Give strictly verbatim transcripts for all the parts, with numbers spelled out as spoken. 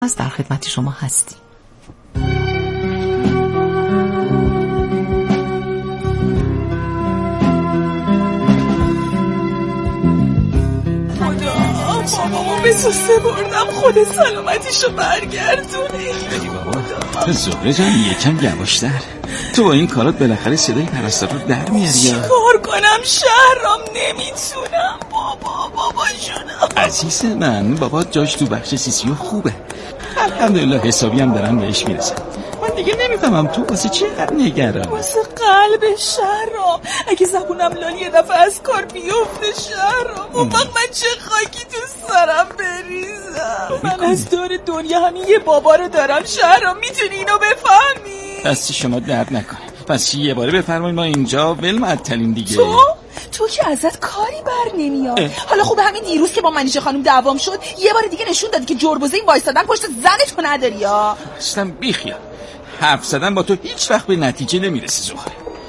از در خدمت شما هستیم. بابامو به تو سپردم، خود سلامتیشو برگردونه. ای بابا زهره جان یکم یواشتر، تو با این کارات بالاخره صدای پرستار رو در میاری. چی کار کنم شهرام؟ نمیتونم بابا. بابا جونم عزیز من، بابا جاش تو بخش سیسیو خوبه، الحمدلله حسابی هم دارم بهش میرسم. من دیگه نمیفهمم تو واسه چی قرار نگرم؟ واسه قلب شهرام. اگه زبونم لالی یه دفعه از کار بیفته شهرام، اون وقت من چه خاکی تو سرم بریزم. من از دور دنیا همین یه بابا رو دارم شهرام، میتونی اینو بفهمی؟ دست شما درد نکنه. پس یه باره بفرمایید ما اینجا ول معطلیم دیگه. تو تو که ازت کاری بر نمیاد. حالا خوب همین دیروز که با منیژه خانم دعوام شد یه بار دیگه نشون دادی که جربوزه این وایسادن پشت زنتو نداری. یا اصلا بیخیال، حرف زدن با تو هیچ وقت به نتیجه نمیرسه زهره.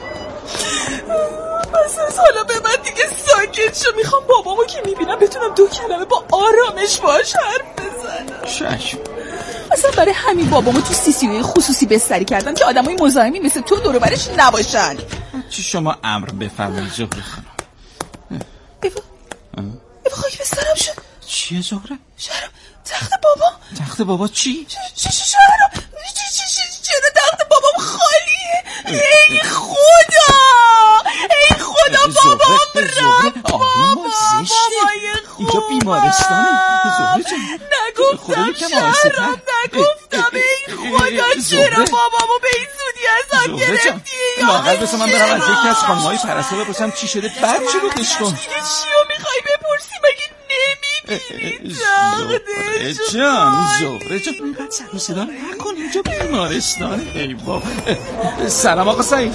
بس از حالا به من دیگه ساکت شو. میخوام بابامو که میبینم بتونم دو کلمه با آرامش باش حرف بزنم. شش اصلا برای همین بابامو تو سیسیوی خصوصی بستری کردم که آدمای مزاحمی مثل تو دور و برش نباشن. چی شما امر بفرمایید زهره خانم. ایوا ایوا خاک بسترم شد. چیه زهره؟ شهرام تخت بابا. تخت بابا چی؟ شهرام چرا تخت بابام خالیه؟ ای خدا ای خدا بابام رفت. بابا زشته، اینجا بیمارستانه زهره جان. نگفتم شهرام، نگفتم. ای خدا چرا بابامو به این زودی ازم گرفتی؟ لااقل بسا من برم از یکی از خانم‌های پرستار بپرسم چی شده، بعد چی رو گوش کن. دیگه چیو میخوای بپرسی؟ مگه نمیبینی زهره جان؟ زهره جان اینقدر سر و صدا نکن، اینجا بیمارستانه. ای بابا. سلام آقا سعید.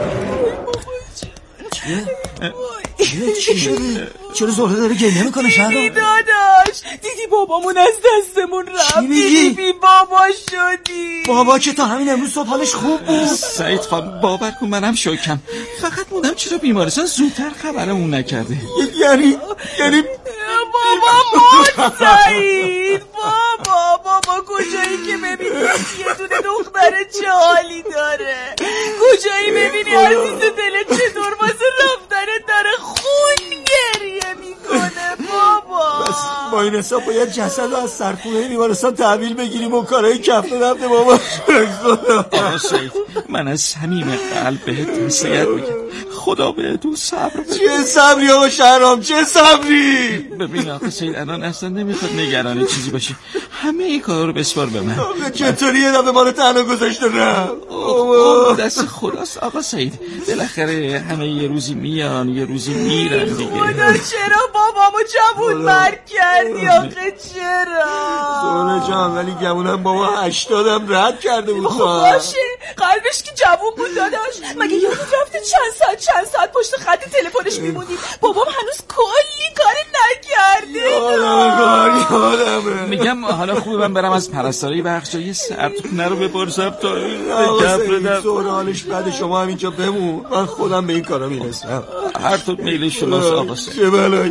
چیه؟ چی شده؟ چرا زهره داره گریه میکنه شهرام؟ دیدی داداش؟ دیدی بابامون از دستمون رفت؟ چی میگی؟ بی بابا شدی. بابا که تا همین امروز صبح حالش خوب بود. سعید خان باور کن منم شوکم، فقط موندم چرا بیمارستان زودتر خبرمون نکرده. یعنی یعنی بابا مرد سعید. بابا بابا کجایی که ببینی یه دونه دختر چه حالی داره؟ کجایی ببینی عزیز دلت چطور واسه رفتن داره خون گریه میکنه؟ بابا بس با این حساب باید جسد رو از سرخونه بیمارستان تحویل بگیریم و کارهای کفته رفته بابا. آقا سعید من از صمیم قلب بهت تسلیت میگم، خدا بهتون صبر بده. چه صبری آقا شهرام، چه صبری؟ ببین آقا سعید الان اصلا نمیخواد نگران چیزی باشی، همه این کارا رو بسپار به من. آقا چطوری یه دفعه ما رو تنها گذاشته رفت؟ دست خداست آقا سعید، بالاخره همه یه روزی میان یه روزی میرن دیگه. خدا چرا بابامو جوون مرگ کردی آخه؟ چرا؟ زهره جان ولی گمونم بابا هشتادم رد کرده بود. خب باشه قلبش که جوون بود داداش. مگه یادت رفته چند ساعت چند ساعت پشت خط تلفنش میمونیم؟ بابام هنوز کلی کار نکرده. یادمه کار یادمه. میگم حالا خوبه من برم از پرستاری بخشای سردخونه رو بپرسم تا گپ بدم. زهره حالش بده، شما هم اینجا بمون، من خودم به این کارا میرسم. هر طور میل شماست آقا سعید. چه بلایی.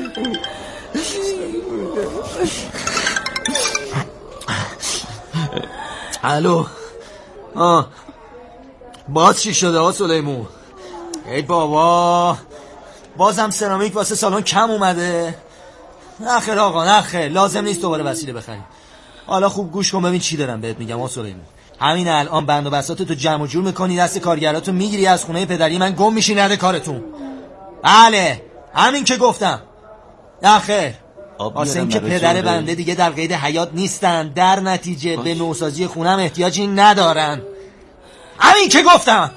الو آه باز چی شده آقا سلیمون؟ ای بابا بازم سرامیک واسه سالن کم اومده؟ نخیر آقا نخیر، لازم نیست دوباره وسیله بخریم. حالا خوب گوش کن ببین چی دارم بهت میگم آقا سلیمون. همین الان بند و بساط تو جمع و جور میکنی، دست کارگراتو میگیری از خونه پدری من گم میشی نده کارتون. بله همین که گفتم. نخیر واسه این که پدر بنده دیگه در قید حیات نیستن، در نتیجه به نوسازی خونم احتیاجی ندارن. همین که گفتم.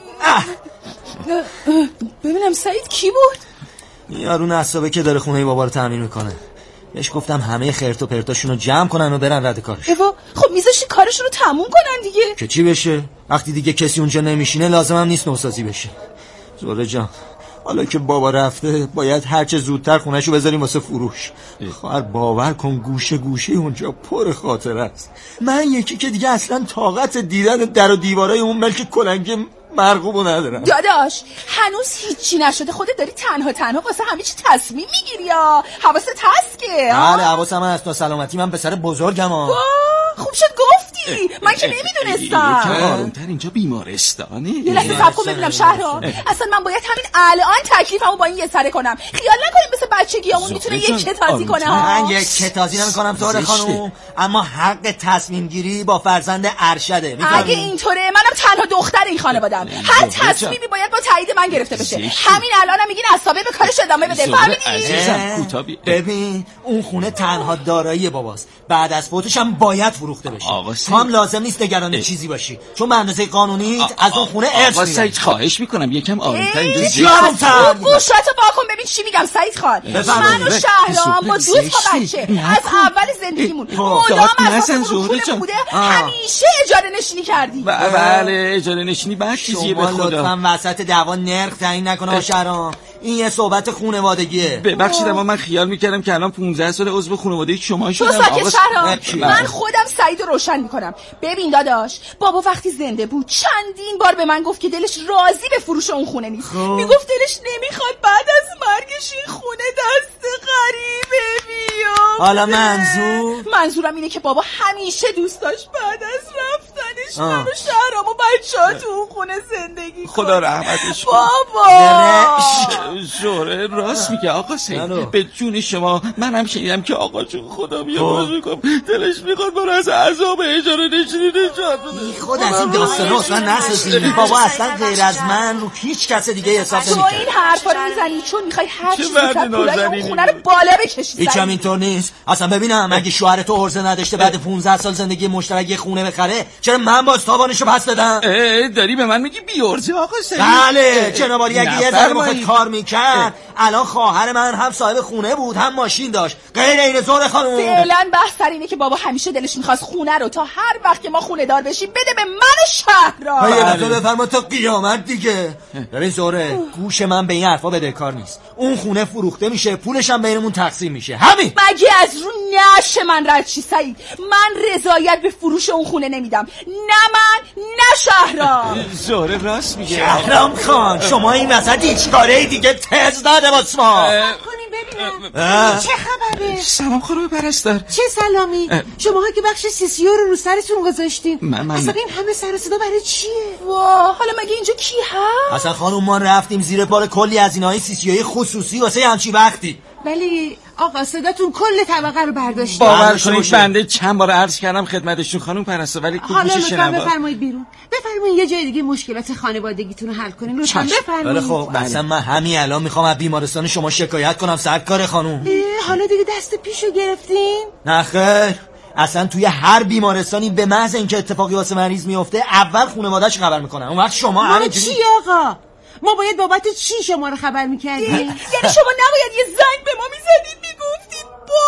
ببینم سعید کی بود؟ یارو نصابه که داره خونه بابا رو تعمیر میکنه. بهش گفتم همه خرت و پرتاشونو جمع کنن و برن رد کارش. ایوا خب میذاشی کارشون رو تموم کنن دیگه. که چی بشه؟ وقتی دیگه کسی اونجا نمیشینه لازم هم نیست نوسازی بشه. زهره جان حالا که بابا رفته باید هرچه زودتر خونهشو بذاریم واسه فروش. خواهر باور کن گوشه گوشه اونجا پر خاطره است. من یکی که دیگه اصلا طاقت دیدن در و دیوارای اون ملک کلنگ مرغوبو ندارم. داداش هنوز هیچی نشده، خودت داری تنها تنها واسه همه چی تصمیم میگیری یا حواست هست که؟ بله حواسم هست، تا سلامتی من پسر بزرگم ها. خوب شد گفت من که نمیدونستم. یکم آرومتر، اینجا بیمارستانه. یه لحظه صبر کن ببینم شهرام، اصلا من باید همین الان تکلیفمو با این یه سره کنم. خیال نکنیم مثل بچگیامون میتونه یک کتازی کنه ها. من یک کتازی نمیکنم زهره خانم، اما حق تصمیم گیری با فرزند ارشده. اگه اینطوره منم تنها دختر این خانواده‌ام. هر تصمیمی باید با تایید من گرفته بشه. همین الانم میگین عصابه به کارش ادامه بده. فهمیدی؟ ببین اون خونه تنها دارایی باباست. بعد از فوتش هم باید فروخته بشه. تو هم لازم نیست نگران چیزی باشی، چون به اندازه قانونی از اون خونه ارث می‌گیری. سعید خواهش میکنم یکم آرومتر اینجا زیاد آرومتر. گوشاتو واکن ببین چی میگم سعید خان. من و شهرام با دو تا بچه از اول زندگیمون مدام از خونه بوده، همیشه اجاره نشینی کردی. بله اجاره نشینی بعد چیزیه به خدا. لطفاً وسط دعوا نرخ تعیین نکنه شهرام. این یه صحبت خانوادگیه. ببخشید اما من خیال میکردم که الان پانزده سال عضو خانواده شما شدم. تو ساکت شهرام. من خودم سعید رو روشن میکنم. ببین داداش، بابا وقتی زنده بود چندین بار به من گفت که دلش راضی به فروش اون خونه نیست. میگفت دلش نمیخواد بعد از مرگش این خونه دست غریبه بیاد. حالا منظور منظورم اینه که بابا همیشه دوست داشت بعد از رفتنش من و شهرام و بچه‌ها تو اون خونه زندگی کنه. خدا رحمتش کنه. بابا زهره راست میگه آقا سید. به جون شما منم شنیدم که آقا جون خدا بیامرز میکنم دلش میخواد برو از عذاب اجاره نشینی نجات بده. خود از این داستانا اصلا نسازی. بابا اصلا غیر از من رو هیچ کس دیگه حساب نمیکنه. تو این حرفا رو میزنی چون میخوای هر چیزی سر پولای اون خونه رو بالا بکشی. هیچ هم اینطور نیست. اصلا ببینم اگه شوهر تو عرضه نداشته بعد پانزده سال زندگی مشترک خونه بخره، چرا من باز تاوانشو پس بدم؟ داری به من میگی بی عرضه آقا سید؟ بله جنابالی اگه یه ذره بخواد کار میکرد الان خواهر من هم صاحب خونه بود هم ماشین داشت. غیر این زهره خانم. فعلا بحث سر اینه که بابا همیشه دلش میخواست خونه رو تا هر وقت که ما خونه دار بشیم بده به من شهرام. یه دفعه بفرما تا قیامت دیگه. ببین زهره گوش من به این حرفا بده کار نیست. اون خونه فروخته میشه، پولش هم بینمون تقسیم میشه. همین. مگه از رو نشه من رد چی سعید؟ من رضایت به فروش اون خونه نمیدم. نه من نه شهرام. زهره راست میگه. شهرام خان شما این وسط هیچ کاره دیگه تز داده واسه ما. کنیم ببینم چه خبره؟ سلام خانم پرستار. چه سلامی؟ شماها که بخش سیسیو رو رو سرتون گذاشتین. من من اصلا این همه سر و صدا برای چیه؟ واه حالا مگه اینجا کی هست؟ اصلا خانم ما رفتیم زیر پال کلی از اینهای سیسیوی خصوصی واسه همچی وقتی. ولی آقا صداتون کل طبقه رو برداشت. باور کنید بنده چند بار عرض کردم خدمتشون خانم پرستار ولی حالا لطفا بفرمایید بیرون. بفرمایید یه جای دیگه مشکلات خانوادگیتون رو حل کنین. لطفا بفرمایید. خب اصلا من همین الان میخوام از بیمارستان شما شکایت کنم سرکار خانم. حالا دیگه دست پیشو گرفتین؟ نه خیر. اصلا توی هر بیمارستانی به محض اینکه اتفاقی واسه مریض میفته اول خانواده‌اش خبر میکنن. اون وقت شما همینجوری چی آقا؟ ما باید بابت چی شما رو خبر میکردیم؟ یعنی شما نباید یه زنگ به ما میزدید میگفتید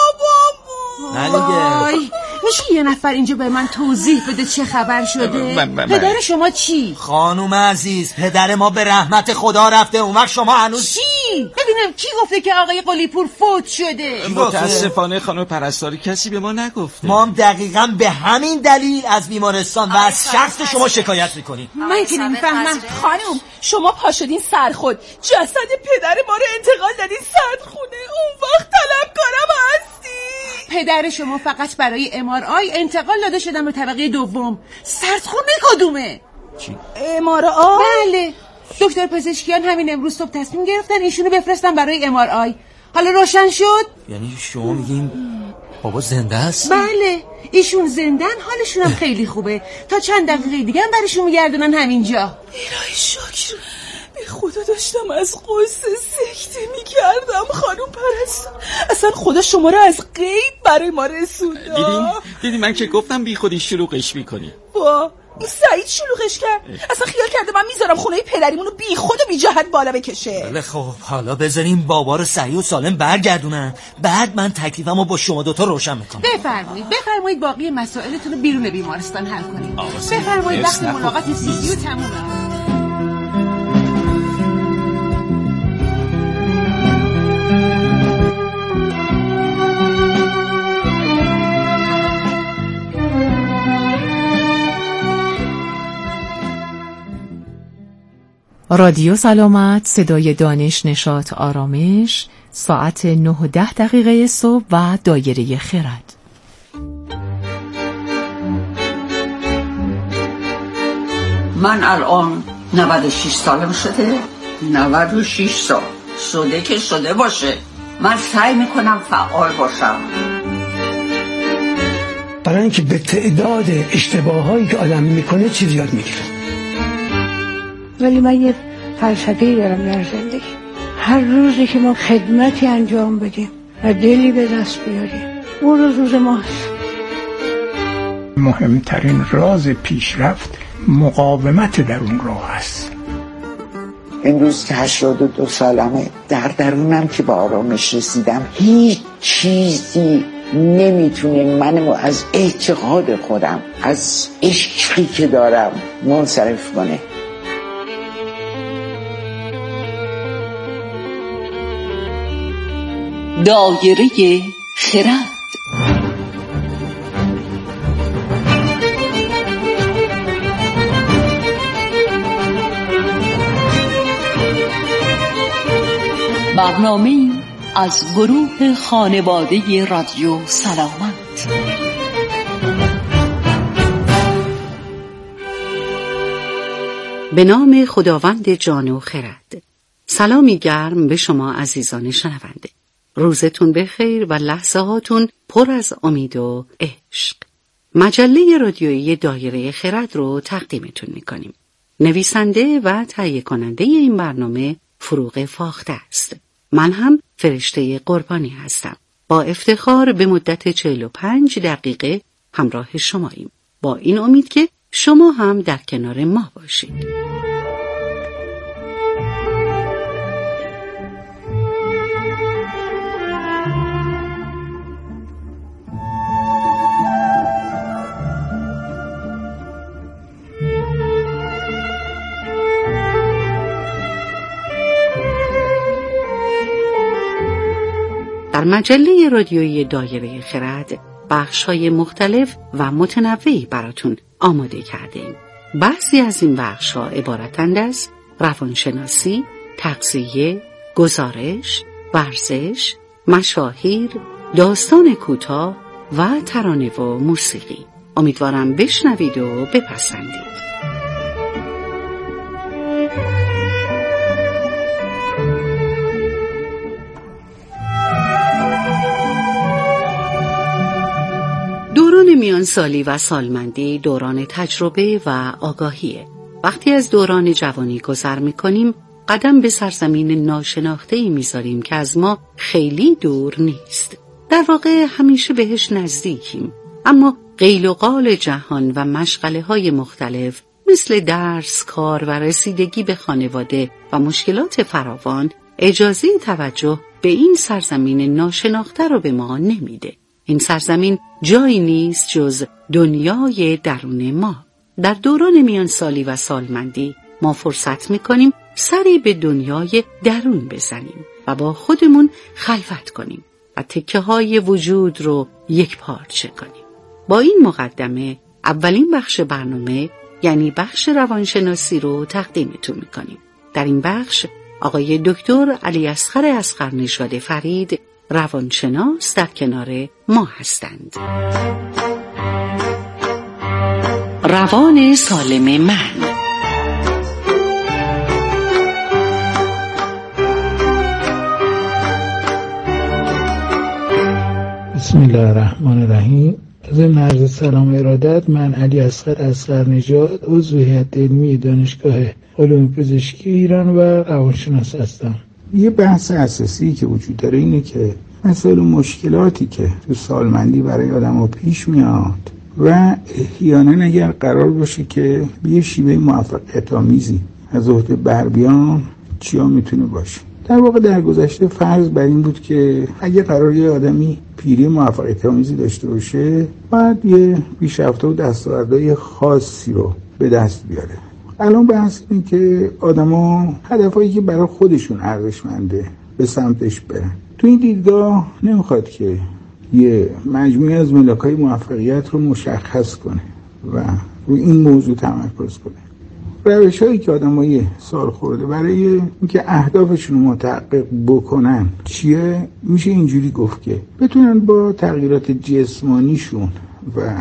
بابامون؟ میشه یه نفر اینجا به من توضیح بده چه خبر شده؟ پدر شما چی؟ خانوم عزیز پدر ما به رحمت خدا رفته. اون وقت شما هنوز چی؟ ببینم کی گفته که آقای قلیپور فوت شده؟ متاسفانه خانم پرستاری کسی به ما نگفته. ما هم دقیقاً به همین دلیل از بیمارستان و از شخص شما شکایت میکنیم. من که نمیفهمم. خانم شما پا شدین سرخود جسد پدر ما رو انتقال دادین سردخونه، اون وقت طلبکارم هستی. پدر شما فقط برای ام آر آی انتقال داده شدن به طبقه دوم. سردخونه کدومه؟ چی؟ ام آر آی؟ بله دکتر پزشکیان همین امروز صبح تصمیم گرفتن ایشونو بفرستن برای ام آر آی. حالا روشن شد؟ یعنی شما میگین بابا زنده است؟ بله ایشون زندن، حالشون هم خیلی خوبه. تا چند دقیقه دیگه هم برشون میگردونن همینجا. الهی شکر. به خدا داشتم از قصه سکته میکردم خانم پرستار. اصلا خدا شما رو از غیب برای ما رسونده. دیدین؟ دیدین من که گفتم بی خودی شلوغش میکنی. با این سعید شلوغش کرد. اصلا خیال کرده من میذارم خونه پدریمون رو بی خود و بی جهت بالا بکشه. بله خب حالا بذاریم بابا رو صحیح و سالم برگردونن، بعد من تکلیفمو با شما دوتا روشن میکنم. بفرمایید بفرمایید باقی مسائلتون رو بیرون بیمارستان حل کنید. بفرمایید وقتی ملاقات سیزیو تمومه. رادیو سلامت، صدای دانش، نشاط، آرامش، ساعت نه و ده دقیقه صبح و دایره خرد. من الان نود و شش سالم شده. نود و شش سال شده که شده باشه. من سعی میکنم فعال باشم. برای اینکه به تعداد اشتباهایی که آدم میکنه چیزی یاد میگیره. ولی من یه فلسفه‌ای دارم در زندگی. هر روزی که ما خدمتی انجام بدیم و دلی به دست بیاریم، اون روز روز ماست. مهمترین راز پیشرفت مقاومت در اون راه است. امروز که هشتاد و دو سالمه، در درونم که به آرامش رسیدم، هیچ چیزی نمیتونه منو از اعتقاد خودم، از عشقی که دارم منصرف کنه. دایره خرد. برنامه از گروه خانواده رادیو سلامت. به نام خداوند جان و خرد. سلامی گرم به شما عزیزان شنونده. روزتون بخیر و لحظه هاتون پر از امید و عشق. مجله رادیویی دایره خرد رو تقدیمتون میکنیم. نویسنده و تهیه کننده این برنامه فروغ فاخته است. من هم فرشته قربانی هستم. با افتخار به مدت چهل و پنج دقیقه همراه شماییم. با این امید که شما هم در کنار ما باشید. در مجله رادیویی دایره خرد بخش‌های مختلف و متنوعی براتون آماده کردیم. بعضی از این بخش‌ها عبارتند از روانشناسی، تغذیه، گزارش، ورزش، مشاهیر، داستان کوتاه و ترانه و موسیقی. امیدوارم بشنوید و بپسندید. دوران میانسالی و سالمندی دوران تجربه و آگاهیه. وقتی از دوران جوانی گذر میکنیم، قدم به سرزمین ناشناخته‌ای میذاریم که از ما خیلی دور نیست. در واقع همیشه بهش نزدیکیم، اما قیل و قال جهان و مشغله های مختلف مثل درس، کار و رسیدگی به خانواده و مشکلات فراوان اجازه توجه به این سرزمین ناشناخته رو به ما نمیده. این سرزمین جایی نیست جز دنیای درون ما. در دوران میانسالی و سالمندی ما فرصت میکنیم سری به دنیای درون بزنیم و با خودمون خلوت کنیم و تکه های وجود رو یک پارچه کنیم. با این مقدمه اولین بخش برنامه یعنی بخش روانشناسی رو تقدیمتون میکنیم. در این بخش آقای دکتر علی اصغر اصغرنژاد فرید روانشناس در کنار ما هستند. روان سالم من. بسم الله الرحمن الرحیم. ضمن عرض سلام و ارادت، من علی اصغر اصغرنژاد عضو هیئت علمی دانشگاه علوم پزشکی ایران و روانشناس هستم. یه بحث اساسی که وجود داره اینه که مسائل و مشکلاتی که تو سالمندی برای آدم‌ها پیش میاد و احیانا اگر قرار باشه که به یه شیوه موفقیت آمیزی از عهده بر بیان، چیا میتونه باشه؟ در واقع در گذشته فرض بر این بود که اگر قرار یه آدمی پیری موفقیت آمیزی داشته باشه، باید یه پیشرفت و دستاوردهای خاصی رو به دست بیاره. الان بحث اینه که آدما هدفایی که برای خودشون ارزشمنده به سمتش برن. تو این دیدگاه نمیخواد که یه مجموعه از ملاک‌های موفقیت رو مشخص کنه و روی این موضوع تمرکز کنه. روش‌هایی که آدمای سال خورده برای اینکه اهدافشون رو متحقق بکنن چیه؟ میشه اینجوری گفت که بتونن با تغییرات جسمانیشون و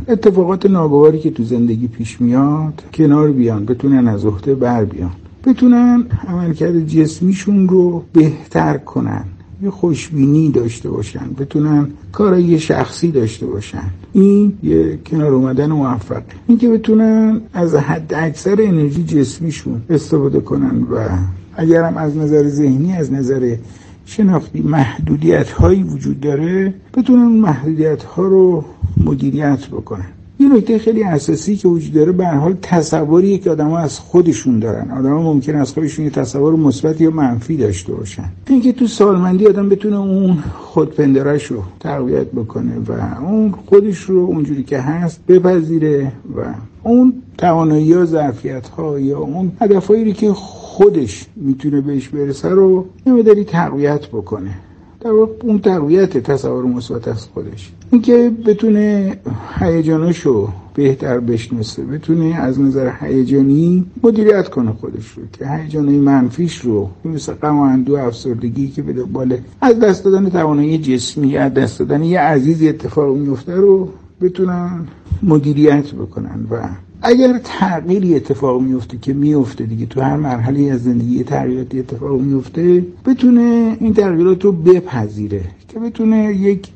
اتفاقات ناگواری که تو زندگی پیش میاد کنار بیان، بتونن از عهده بر بیان، بتونن عملکرد جسمیشون رو بهتر کنن، یه خوشبینی داشته باشن، بتونن کارایی شخصی داشته باشن. این یه کنار اومدن موفق. این که بتونن از حد اکثر انرژی جسمیشون استفاده کنن و اگرم از نظر ذهنی، از نظر شناختی محدودیت هایی وجود داره، بتونن محدودیت ها رو مدیریت بکنن. یه نکته خیلی اساسی که وجود داره به هر حال تصوریه که آدم‌ها از خودشون دارن. آدم‌ها ممکن است از خودشون یه تصور مثبت یا منفی داشته باشن. اینکه تو سالمندی آدم بتونه اون خودپندارش رو تقویت بکنه و اون خودش رو اونجوری که هست بپذیره و اون توانایی ها، ظرفیت ها یا اون هدفهایی که خودش میتونه بهش برسه رو نمیداری تقویت بکنه. در واقع اون تقویت تصور مثبت از خودش. اینکه بتونه هیجاناشو بهتر بشناسه، بتونه از نظر هیجانی مدیریت کنه خودش رو، که هیجانای منفیش رو مثل غم و اندوه، افسردگی که به دنبال از دست دادن توانایی جسمی، از دست دادن یه عزیزی اتفاق میفته رو بتونن مدیریت بکنن. و اگر تغییری اتفاق میفته که میفته دیگه، تو هر مرحله از زندگی تغییراتی اتفاق میفته، بتونه این تغییرات رو بپذیره، که بتونه یک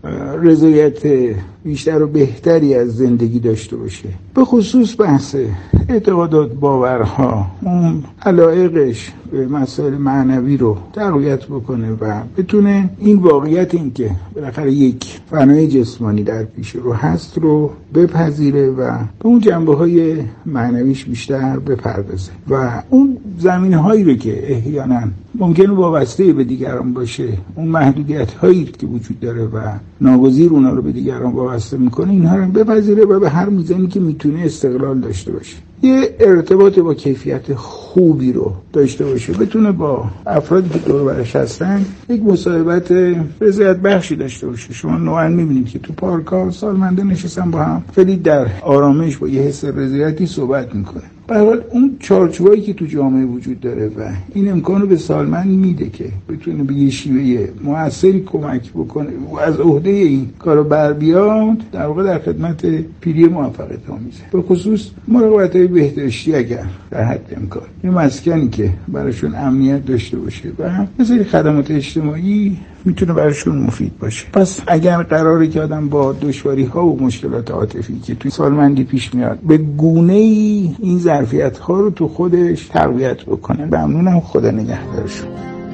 رضایت بیشتر و بهتری از زندگی داشته باشه. به خصوص بحث اعتقادات، باورها، اون علایقش به مسائل معنوی رو تقویت بکنه و بتونه این واقعیت، این که بالاخره یک فنای جسمانی در پیش رو هست رو بپذیره و به اون جنبه های معنویش بیشتر بپردازه و اون زمینه هایی رو که احیانا ممکنه وابسته به دیگران باشه، اون محدودیت هایی که وجود داره و ناگزیر اونا رو به دیگران وابسته میکنه، اینها رو بپذیره و به هر میزانی که میتونه استقلال داشته باشه، یه ارتباط با کیفیت خوبی رو داشته باشه، بتونه با افرادی که دور برش هستن یک مصاحبت رضایت بخشی داشته باشه. شما نوعا میبینید که تو پارک‌ها سالمنده نشستن با هم، خیلی در آرامش با یه حس رضایتی صحبت میکنه. به هر حال اون چارچوبایی که تو جامعه وجود داره و این امکانو به سالمند میده که بتونه به یه شیوه موثری کمک بکنه و از عهده این کارو بر بیاد، در واقع در خدمت پیری موفقیت آمیزه. به خصوص مراقبت‌های بهداشتی اگر در حد امکان، یه مسکنی که براشون امنیت داشته باشه و مثل خدمات اجتماعی میتونه براشون مفید باشه. پس اگر قراره که آدم با دشواری‌ها و مشکلات عاطفی که توی سالمندی پیش میاد به گونه‌ای این ظرفیت‌ها رو تو خودش تقویت بکنه، ممنونم. خدا نگهدارشون.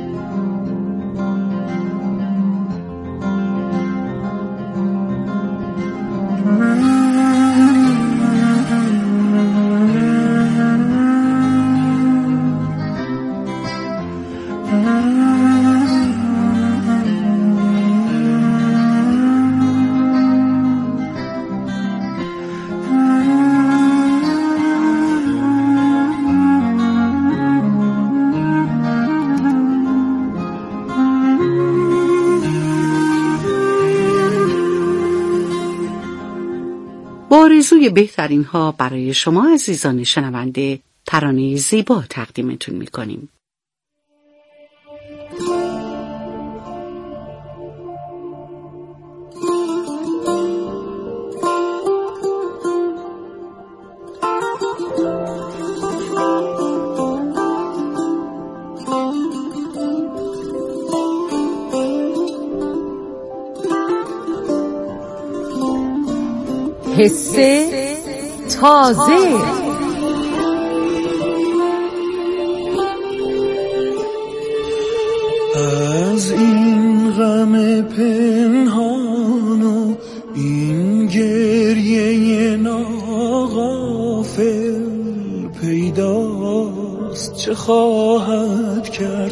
آرزوی بهترین ها برای شما عزیزان شنونده، ترانه زیبا تقدیمتون میکنیم. حس تازه. از این غم پنهان و این گریه ناغافل پیداست چه خواهد کرد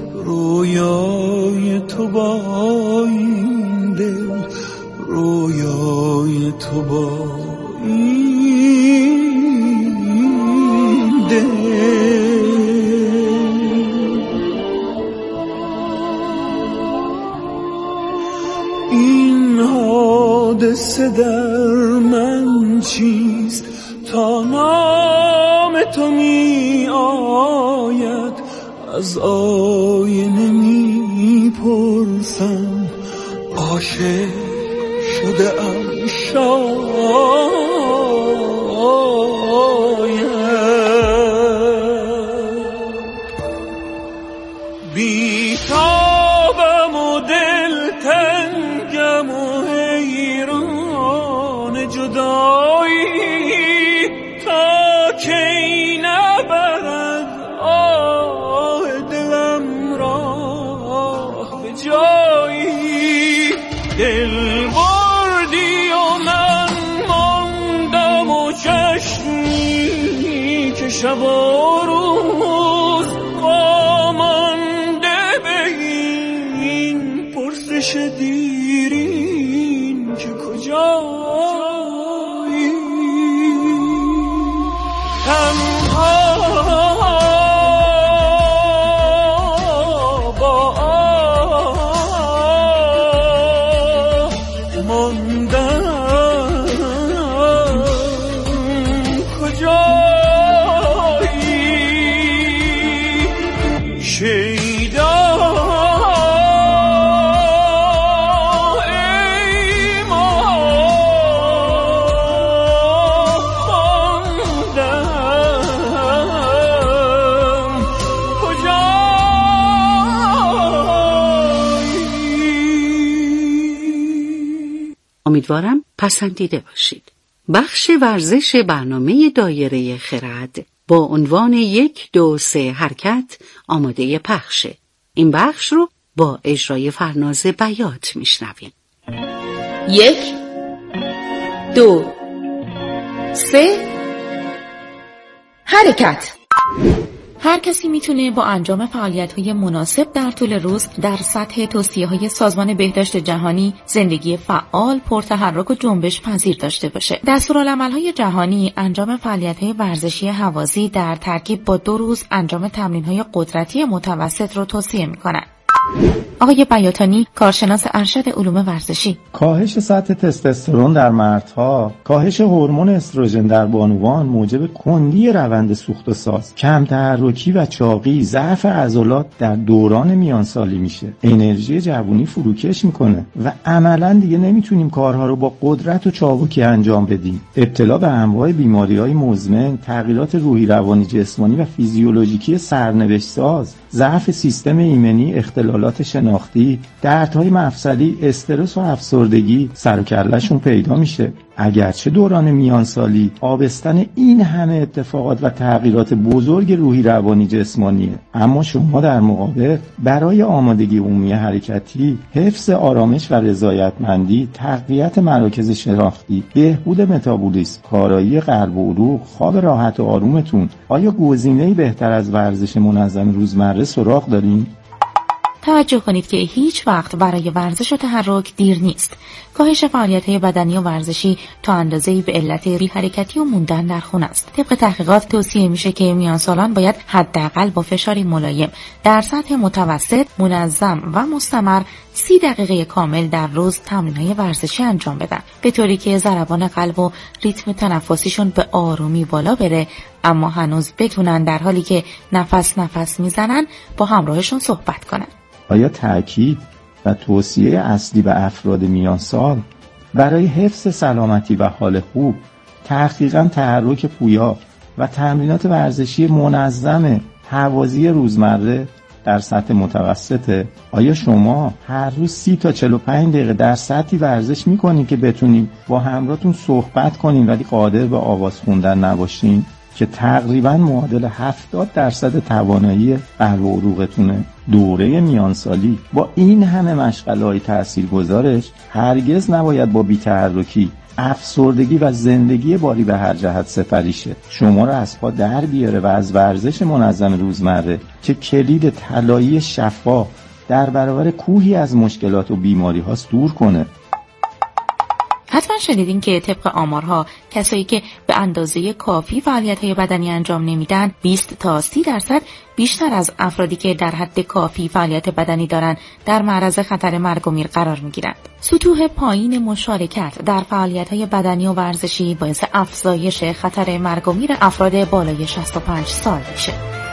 رویای تو با این دل، رویای تو با این دل. این حادثه در من چیست تا نام تو می آید، از آینه می پرسم عاشق شده ام شاید. شب و روز وامانده به این پرسش دیرین که کجایی تنها با آه ماندم کجایی شیدا امیدوارم پسندیده باشید. بخش ورزش برنامه دایره خرد با عنوان یک دو سه حرکت آماده پخشه. این بخش رو با اجرای فرناز بیات میشنویم. یک دو سه حرکت. هر کسی میتونه با انجام فعالیت‌های مناسب در طول روز در سطح توصیه‌های سازمان بهداشت جهانی زندگی فعال، پرتحرک و جنبش پذیر داشته باشه. دستورالعمل‌های جهانی انجام فعالیت‌های ورزشی هوازی در ترکیب با دو روز انجام تمرین‌های قدرتی متوسط رو توصیه می‌کنند. آقای بیاتانی، کارشناس ارشد علوم ورزشی: کاهش سطح تستوسترون در مردها، کاهش هورمون استروژن در بانوان موجب کندی روند سوخت و ساز، کم تحرکی و چاقی، ضعف عضلات در دوران میانسالی میشه. انرژی جوونی فروکش میکنه و عملاً دیگه نمیتونیم کارها رو با قدرت و چابکی انجام بدیم. ابتلا به انواع بیماری‌های مزمن، تغییرات روحی روانی جسمانی و فیزیولوژیکی سرنوشت ساز، ضعف سیستم ایمنی، اختلالات شناختی، دردهای مفصلی، استرس و افسردگی سر و کله‌شون پیدا میشه. اگرچه دوران میانسالی آبستن این همه اتفاقات و تغییرات بزرگ روحی روانی جسمانیه، اما شما در مقابل برای آمادگی عمومی حرکتی، حفظ آرامش و رضایتمندی، تقویت مراکز شناختی، بهبود متابولیسم، کارایی قلب و عروق، خواب راحت و آرومتون، آیا گزینه‌ای بهتر از ورزش منظم روزمره سراغ دارین؟ توجه کنید که هیچ وقت برای ورزش و تحرک دیر نیست. کاهش فعالیت‌های بدنی و ورزشی تا اندازه‌ای به علت بی حرکتی و موندن در خونه است. طبق تحقیقات توصیه میشه که میانسالان باید حداقل با فشاری ملایم در سطح متوسط، منظم و مستمر سی دقیقه کامل در روز تمرین‌های ورزشی انجام بدن، به طوری که ضربان قلب و ریتم تنفسیشون به آرومی بالا بره، اما هنوز بتونن در حالی که نفس نفس میزنن با همراهشون صحبت کنن. آیا تأکید و توصیه اصلی به افراد میانسال برای حفظ سلامتی و حال خوب تحقیقاً تحرک پویا و تمرینات ورزشی منظم هوازی روزمره در سطح متوسطه؟ آیا شما هر روز سی تا چهل و پنج دقیقه در سطحی ورزش میکنین که بتونین با همراهتون صحبت کنین ولی قادر به آواز خوندن نباشین، که تقریباً معادل هفتاد درصد توانایی قلب و عروقتونه؟ دوره میانسالی با این همه مشغله‌های تاثیرگذارش هرگز نباید با بی‌تحرکی، افسردگی و زندگی باری به هر جهت سپری شه. شما را از پا در بیاره و از ورزش منظم روزمره که کلید طلایی شفا در برابر کوهی از مشکلات و بیماری هاست دور کنه. حتما شنیدین که طبق آمارها کسایی که به اندازه کافی فعالیت‌های بدنی انجام نمیدن بیست تا سی درصد بیشتر از افرادی که در حد کافی فعالیت بدنی دارن در معرض خطر مرگ و میر قرار میگیرند. سطوح پایین مشارکت در فعالیت‌های بدنی و ورزشی باعث افزایش خطر مرگ و میر افراد بالای شصت و پنج سال میشه.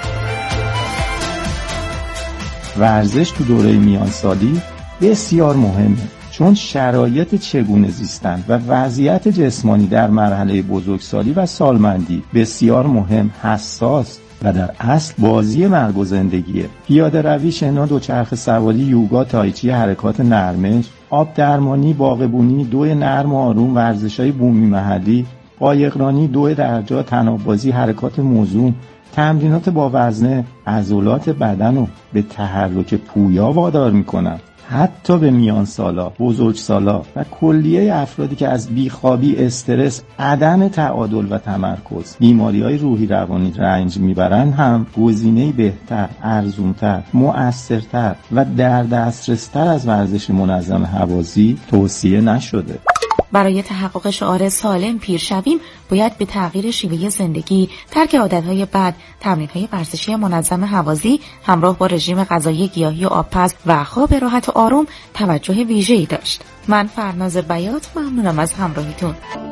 ورزش تو دوره میانسالی بسیار مهمه، چون شرایط چگونه زیستن و وضعیت جسمانی در مرحله بزرگسالی و سالمندی بسیار مهم، حساس و در اصل بازی مرگ و زندگیه. پیاده روی، شنا، دوچرخه سواری، یوگا، تایچی، حرکات نرمش، آب درمانی، باغبونی، دوی نرم و آروم، ورزش‌های بومی محلی، قایقرانی، دوی درجا، تنابازی، حرکات موزون، تمرینات با وزنه عضلات بدن رو به تحرک پویا وادار میکنن. حتی به میان سالا، بزرگ سالا و کلیه افرادی که از بیخوابی، استرس، عدم تعادل و تمرکز، بیماری‌های روحی روانی رنج میبرند هم گزینه‌ای بهتر، ارزان‌تر، مؤثرتر و در دسترس‌تر از ورزش منظم هوازی توصیه نشده. برای تحقق شعار سالم پیر شویم باید به تغییر شیوه زندگی، ترک عادتهای بد، تمرین‌های ورزشی منظم هوازی همراه با رژیم غذایی گیاهی و آبپز و خواب راحت و آروم توجه ویژه‌ای داشت. من فرناز بیات ممنونم از همراهیتون.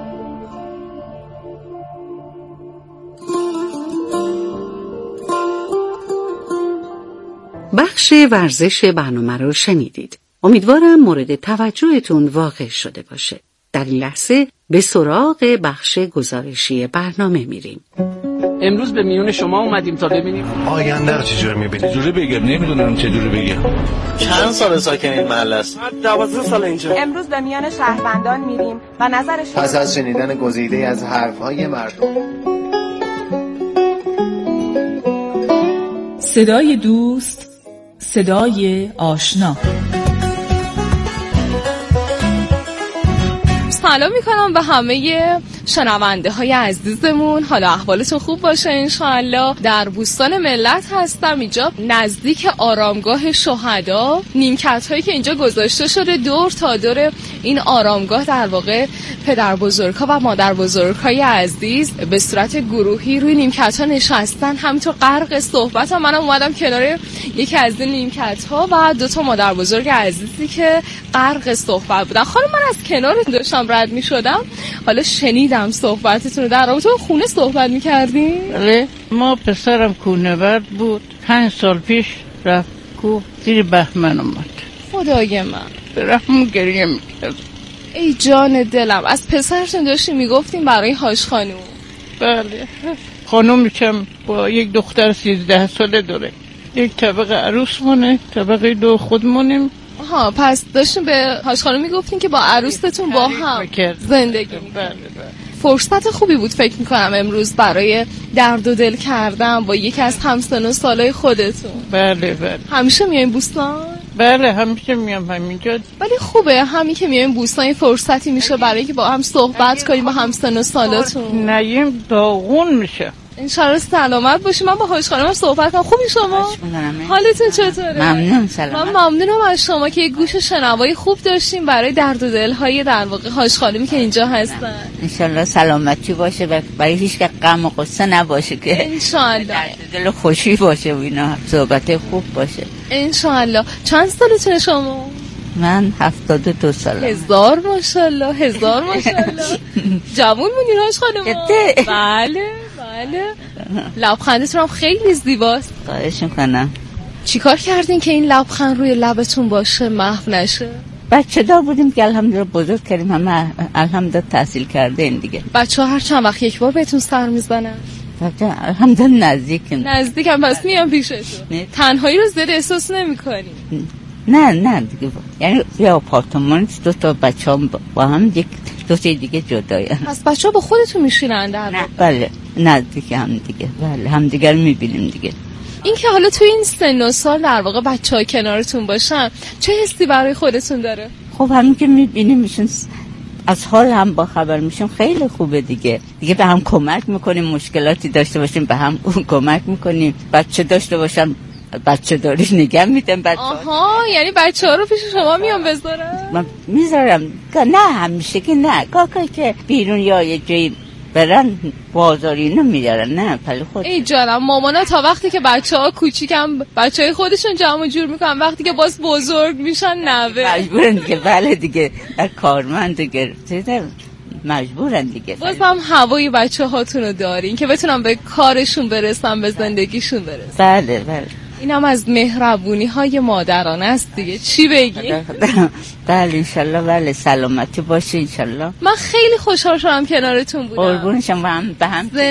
بخش ورزش برنامه رو شنیدید. امیدوارم مورد توجهتون واقع شده باشه. در این لحظه به سراغ بخش گزارشی برنامه میریم. امروز به میون شما اومدیم تا ببینیم آینده رو چجوری میبینید. چجوری بگم نمیدونم چجوری بگم. چند سال ساکن این محله است؟ دوازده سال اینجا. امروز به میان شهروندان میریم و نظرش پس از شنیدن گزیده از حرفهای مردم. صدای دوست، صدای آشنا. سلام میکنم به همه شنونده های عزیزمون. حالا احوالتون خوب باشه انشاءالله. در بوستان ملت هستم، اینجا نزدیک آرامگاه شهدا. نیمکت هایی که اینجا گذاشته شده دور تا دور این آرامگاه، در واقع پدر بزرگا و مادر بزرگای عزیز به صورت گروهی روی نیمکت ها نشستن، همینطور غرق صحبت ها. منم اومدم کنار یکی از این نیمکت ها و دو تا مادر بزرگ عزیزی که غرق صحبت بودن. خانم من از کنار داشتم رد می شدم، حالا شنیدم صحبتتون رو. در رابطه با خونه صحبت می کردیم؟ بله، ما پسرم کوهنورد بود، پنج سال پیش رفت کوه، زیر بهمن اومد. خدای من به رحم گریه می کرد. ای جان دلم. از پسرشون داشتیم می گفتیم برای هاش خانوم. بله، خانومشم با یک دختر سیزده ساله داره، یک طبقه عروس مونه، طبقه دو خود مونیم. آها، پس داشتیم به هاش خانم میگفتین که با عروستون با هم زندگی میکنیم. بله بله. فرصت خوبی بود فکر میکنم امروز برای درد و دل کردن با یکی از همسن و سالای خودتون. بله بله. همیشه میایم بوستان؟ بله همیشه میام همینجا. ولی خوبه همین که میایم بوستان فرصتی میشه برای اینکه با هم صحبت کنیم با همسن و سالاتون. نیم داغون میشه. انشالله سلامت باشی. من با هاش خانم صحبت کنم. خوبی شما؟ حالتون چطوره؟ ممنون. سلامت. من ممنونم از شما که یک گوش شنوایی خوب داشتیم برای درد و دل‌های در واقع هاش خانمی که اینجا هستن. انشالله سلامتی باشه و برای هیچ که غم و غصه نباشه، که انشالله درد و دل خوشی باشه و اینا، صحبت خوب باشه انشالله. چند سالتونه شما؟ من هفتاد و دو سالم. هزار ماشاءالله، هزار ماشاءالله. جوون مونی هاش خانم. بله بله. لبخندتون هم خیلی زیباست. خواهش میکنم. چیکار کردین که این لبخند روی لبتون باشه، محو نشه؟ بچه دار بودیم که الحمدلله بزرگ کردیم، همه الحمدلله تحصیل کرده این دیگه. بچه ها هر چند وقت یک بار بهتون سر میزنن؟ بچه الحمدلله نزدیکیم. نزدیکم، پس میام پیشتون. تنهایی رو زیاد احساس نمی‌کنی؟ نه نه دیگه، یعنی یه آپارتمان دو تا بچه هم با هم یک دو تا دیگه جدایم. پس بچه ها با خودتون میشینن در نه بله، نزدیک هم دیگه. بله، هم دیگر میبینیم دیگه. این که حالا تو این سن و سال در واقع بچه ها کنارتون باشن چه حسی برای خودتون داره؟ خب همین که میبینیم میشون از حال هم با خبر میشیم، خیلی خوبه دیگه. دیگه به هم کمک میکنیم، مشکلاتی داشته باشیم به هم کمک میکنیم. بچه داشته باشن بچه داری نگم میدم بچه ها. آها، یعنی بچه ها رو پیش شما میان بذارم؟ من میذارم، نه همیشه که نه، کاکا که بیرون یا یه جایی برن بازاری نمیدارن، نه پلی خود. ای جانم، مامانا تا وقتی که بچه ها کوچیکم بچه های خودشون جمع جور میکنن، وقتی که باز بزرگ میشن نوه مجبورن دیگه. بله دیگه، در کارمند دیگه مجبورن دیگه. باز هم هوای بچه هاتون رو دارین که بتونم به کارشون برسن، به زندگیشون برسن. بله بله. این هم از مهربونی های مادرانه است دیگه، چی بگی؟ بله انشالله. بله سلامتی باشه انشالله. من خیلی خوشحال شدم کنارتون بودم. قربون شما. هم به هم